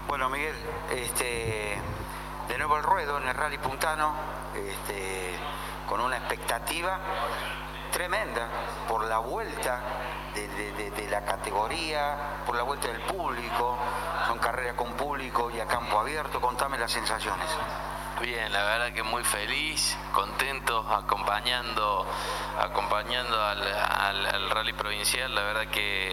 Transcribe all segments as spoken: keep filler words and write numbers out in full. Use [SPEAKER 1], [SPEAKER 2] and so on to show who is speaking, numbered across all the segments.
[SPEAKER 1] Bueno, Miguel, este, de nuevo al ruedo en el Rally Puntano, este, con una expectativa tremenda por la vuelta de, de, de, de la categoría, por la vuelta del público. Son carreras con público y a campo abierto. Contame las sensaciones.
[SPEAKER 2] Bien, la verdad que muy feliz, contento, acompañando, acompañando al, al, al rally provincial. La verdad que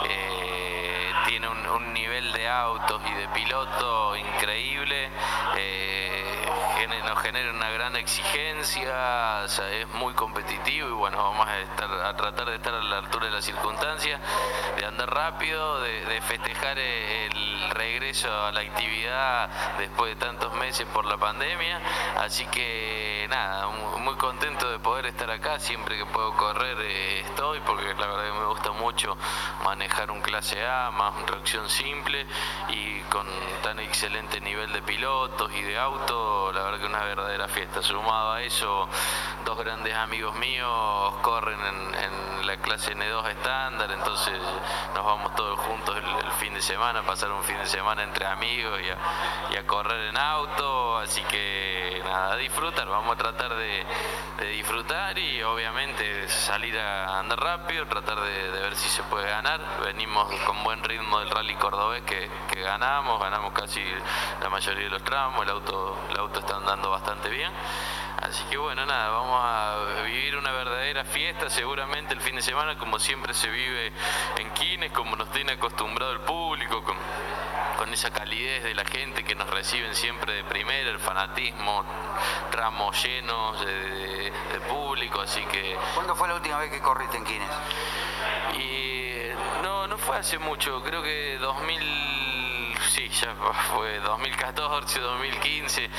[SPEAKER 2] eh, tiene un, un nivel de autos y de piloto increíble. Eh, nos genera una gran exigencia, o sea, es muy competitivo y bueno, vamos a, estar, a tratar de estar a la altura de las circunstancias, de andar rápido, de, de festejar el regreso a la actividad después de tantos meses por la pandemia. Así que nada, muy contento de poder estar acá. Siempre que puedo correr eh, estoy, porque la verdad que me gusta mucho manejar un clase A, más una tracción simple y con tan excelente nivel de pilotos y de auto. La verdad que una verdadera fiesta. Sumado a eso, dos grandes amigos míos corren en, en la clase N dos estándar, entonces nos vamos todos juntos el, el fin de semana, a pasar un fin de semana entre amigos y a, y a correr en auto. Así que nada, a disfrutar, vamos a tratar de, de disfrutar y obviamente salir a andar rápido, tratar de, de ver si se puede ganar. Venimos con buen ritmo del rally cordobés que, que ganamos, ganamos casi la mayoría de los tramos, el auto, el auto está andando bastante bien. Así que bueno, nada, vamos a vivir una verdadera fiesta seguramente el fin de semana, como siempre se vive en Quines, como nos tiene acostumbrado el público, con, con esa calidez de la gente que nos reciben siempre de primera, el fanatismo, tramos llenos de, de, de público, así que...
[SPEAKER 1] ¿Cuándo fue la última vez que corriste en Quines?
[SPEAKER 2] Y no, no fue hace mucho, creo que dos mil... sí, ya fue dos mil catorce, dos mil quince,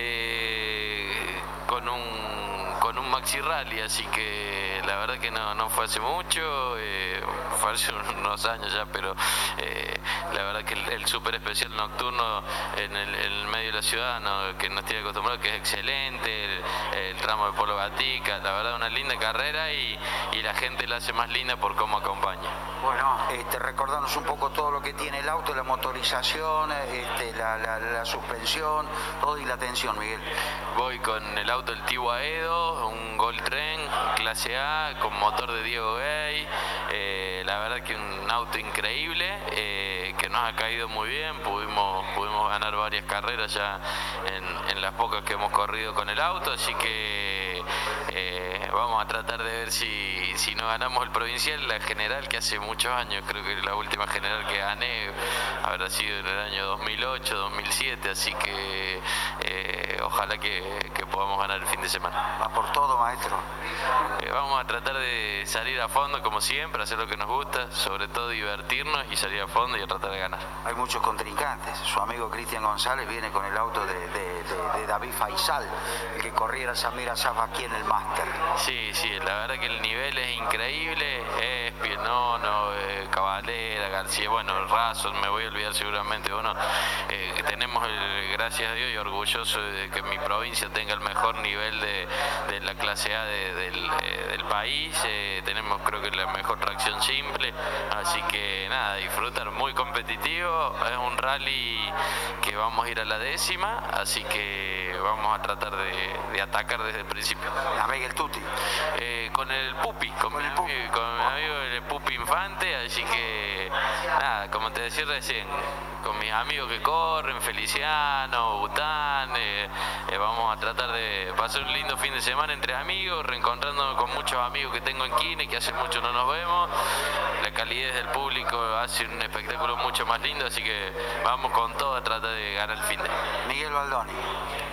[SPEAKER 2] eh, con un con un maxi rally, así que la verdad que no, no fue hace mucho, eh, fue hace unos años ya, pero eh, la verdad que el, el super especial nocturno en el, en el medio de la ciudad, no, que nos tiene acostumbrado, que es excelente, el, el tramo de Polo Gatica, la verdad una linda carrera y, y la gente la hace más linda por cómo acompaña.
[SPEAKER 1] Bueno, este, recordarnos un poco todo lo que tiene el auto, la motorización, este, la, la, la suspensión, todo y la tensión, Miguel.
[SPEAKER 2] Voy con el auto del Tibu Aedo, un Gol Tren, clase A, con motor de Diego Gay. Eh, la verdad que un auto increíble, eh, que nos ha caído muy bien. Pudimos, pudimos ganar varias carreras ya en, en las pocas que hemos corrido con el auto, así que eh, vamos a tratar de ver si, si no ganamos el provincial, la general, que hace muchos años, creo que la última general que gané habrá sido en el año dos mil ocho, dos mil siete, así que eh, ojalá que, que podamos ganar el fin de semana.
[SPEAKER 1] Va por todo, maestro.
[SPEAKER 2] Eh, vamos a tratar de salir a fondo como siempre, hacer lo que nos gusta, sobre todo divertirnos y salir a fondo y a tratar de ganar.
[SPEAKER 1] Hay muchos contrincantes. Su amigo Cristian González viene con el auto de, de, de, de David Faisal, el que corriera Samir Asaf aquí en el Máster.
[SPEAKER 2] Sí, sí, la verdad que el nivel es increíble, es Pienono, eh, Cavalera, García, bueno, Razo, me voy a olvidar seguramente, bueno, eh, tenemos, el, gracias a Dios y orgulloso de que mi provincia tenga el mejor nivel de, de la clase A de, del, eh, del país, eh, tenemos creo que la mejor tracción simple, así que nada, disfrutar, muy competitivo, es un rally que vamos a ir a la décima, así que vamos a tratar de, de atacar desde el principio.
[SPEAKER 1] Navega el Tuti.
[SPEAKER 2] Eh, con el Pupi, con,
[SPEAKER 1] con,
[SPEAKER 2] mi,
[SPEAKER 1] el Pupi.
[SPEAKER 2] Amigo, con mi amigo el Pupi Infante, así que nada, como te decía recién, con mis amigos que corren, Feliciano, Bután, eh, eh, vamos a tratar de pasar un lindo fin de semana entre amigos, reencontrándonos con muchos amigos que tengo en Quines, que hace mucho no nos vemos. La calidez del público hace un espectáculo mucho más lindo, así que vamos con todo a tratar de ganar el fin de.
[SPEAKER 1] Miguel Baldoni.